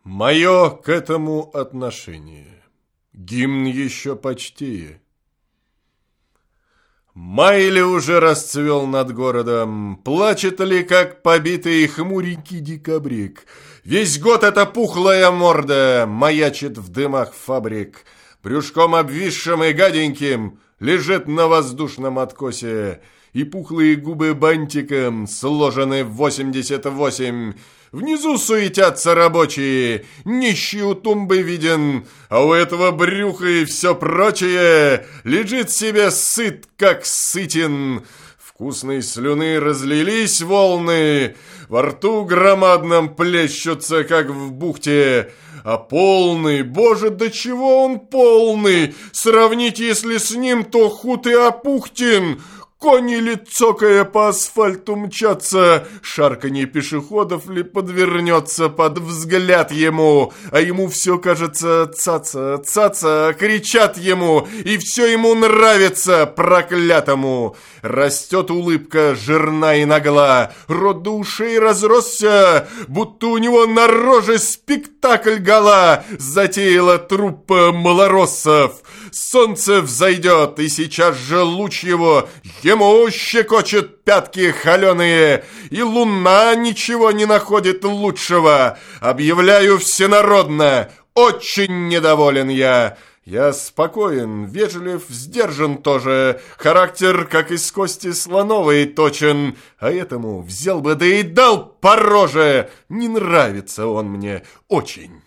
Мое к этому отношение. Гимн еще почтее. Май ли уже расцвел над городом, плачет ли, как побитый хмуренький декабрик. Весь год эта пухлая морда маячит в дымах фабрик, брюшком обвисшим и гаденьким лежит на воздушном откосе, и пухлые губы бантиком сложены в 88. Внизу суетятся рабочие, нищий у тумбы виден, а у этого брюха и все прочее лежит себе сыт, как сытен. Вкусной слюны разлились волны, во рту громадном плещутся, как в бухте, а полный, боже, до чего он полный! Сравнить, если с ним, то худ и Апухтин. Кони ли, цокая по асфальту, мчатся, шарканье пешеходов ли подвернется под взгляд ему, а ему все кажется цаца, цаца, кричат ему, и все ему нравится, проклятому. Растет улыбка жирна и нагла, рот до ушей разросся, будто у него на роже спектакль гала затеяла труппа малороссов. Солнце взойдет, и сейчас же луч его ему щекочет пятки холеные, и луна ничего не находит лучшего. Объявляю всенародно, очень недоволен я. Я спокоен, вежлив, сдержан тоже, характер, как из кости слоновой, точен, а этому взял бы да и дал по роже. Не нравится он мне очень.